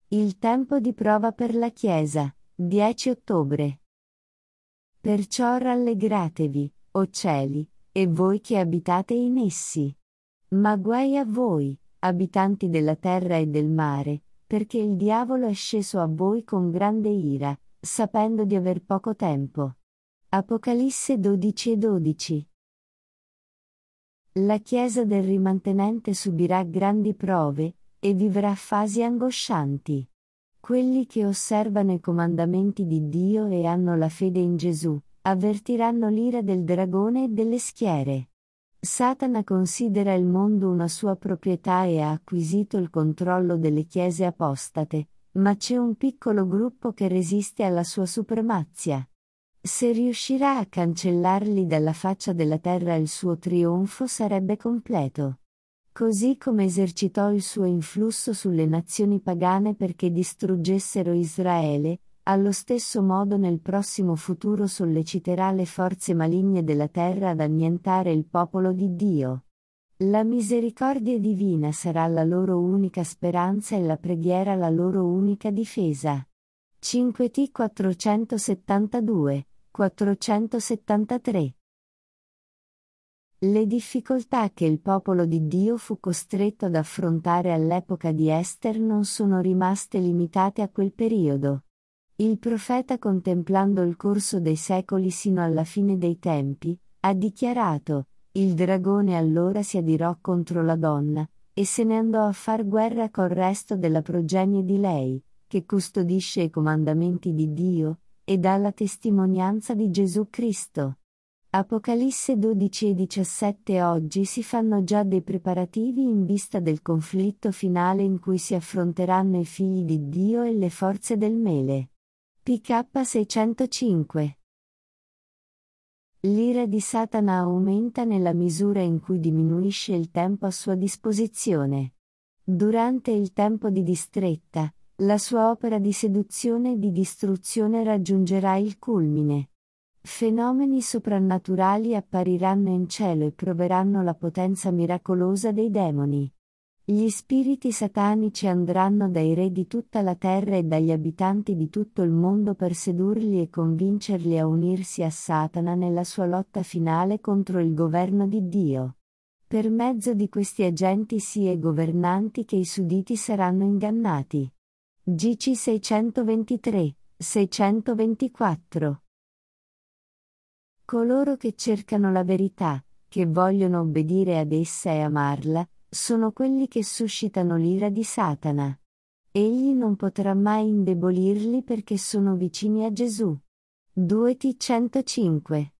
Il tempo di prova per la Chiesa, 10 ottobre. Perciò rallegratevi, o cieli, e voi che abitate in essi. Ma guai a voi, abitanti della terra e del mare, perché il diavolo è sceso a voi con grande ira, sapendo di aver poco tempo. Apocalisse 12:12. La Chiesa del rimantenente subirà grandi prove, e vivrà fasi angoscianti. Quelli che osservano i comandamenti di Dio e hanno la fede in Gesù, avvertiranno l'ira del dragone e delle schiere. Satana considera il mondo una sua proprietà e ha acquisito il controllo delle chiese apostate, ma c'è un piccolo gruppo che resiste alla sua supremazia. Se riuscirà a cancellarli dalla faccia della terra, il suo trionfo sarebbe completo. Così come esercitò il suo influsso sulle nazioni pagane perché distruggessero Israele, allo stesso modo nel prossimo futuro solleciterà le forze maligne della terra ad annientare il popolo di Dio. La misericordia divina sarà la loro unica speranza e la preghiera la loro unica difesa. 5T 472, 473. Le difficoltà che il popolo di Dio fu costretto ad affrontare all'epoca di Ester non sono rimaste limitate a quel periodo. Il profeta, contemplando il corso dei secoli sino alla fine dei tempi, ha dichiarato: il dragone allora si adirò contro la donna, e se ne andò a far guerra col resto della progenie di lei, che custodisce i comandamenti di Dio, e dà la testimonianza di Gesù Cristo. Apocalisse 12:17. Oggi si fanno già dei preparativi in vista del conflitto finale in cui si affronteranno i figli di Dio e le forze del mele. PK 605. L'ira di Satana aumenta nella misura in cui diminuisce il tempo a sua disposizione. Durante il tempo di distretta, la sua opera di seduzione e di distruzione raggiungerà il culmine. Fenomeni soprannaturali appariranno in cielo e proveranno la potenza miracolosa dei demoni. Gli spiriti satanici andranno dai re di tutta la terra e dagli abitanti di tutto il mondo per sedurli e convincerli a unirsi a Satana nella sua lotta finale contro il governo di Dio. Per mezzo di questi agenti sia i governanti che i sudditi saranno ingannati. GC 623, 624. Coloro che cercano la verità, che vogliono obbedire ad essa e amarla, sono quelli che suscitano l'ira di Satana. Egli non potrà mai indebolirli perché sono vicini a Gesù. 2T 105.